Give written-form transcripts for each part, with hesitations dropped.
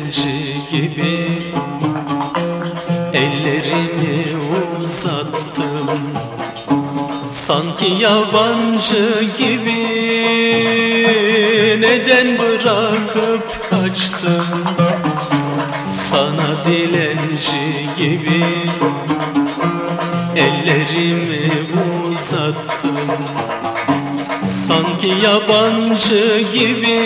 dilenci gibi ellerimi uzattım. Sanki yabancı gibi neden bırakıp kaçtın? Sana dilenci gibi ellerimi uzattım. Sanki yabancı gibi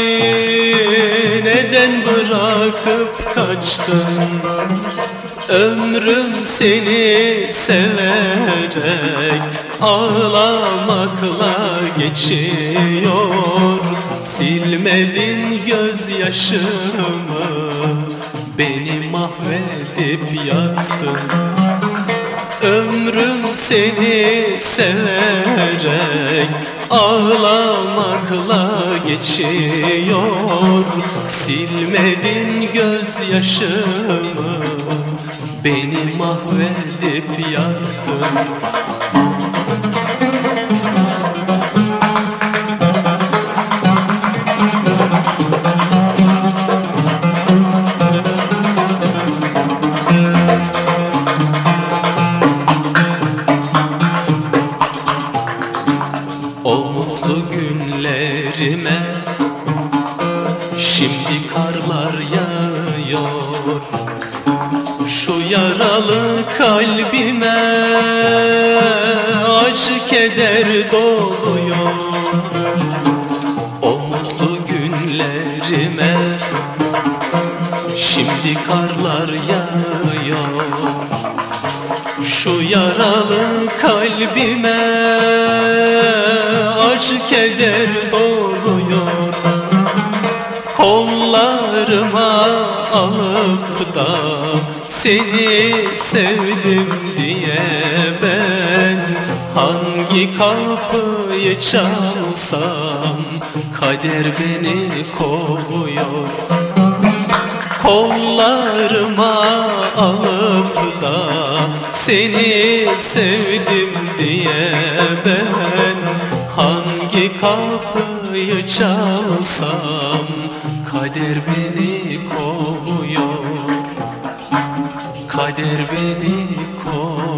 neden bırakıp kaçtın? Ömrüm seni severek ağlamakla geçiyor. Silmedin gözyaşımı, beni mahvedip yaktın. Ömrüm seni severek ağlamakla geçiyor. Silmedin gözyaşımı, beni mahvedip yaktın. O mutlu günlerime şimdi karlar yağıyor. Şu yaralı kalbime acı keder doluyor. O mutlu günlerime şimdi karlar yağıyor. Şu yaralı kalbime acı keder doluyor. Kollarıma alıp da seni sevdim diye ben hangi kapıyı çalsam kader beni kovuyor. Kollarıma alıp da seni sevdim diye ben hangi kapıyı çalsam kader beni kovuyor. Kader beni kovuyor.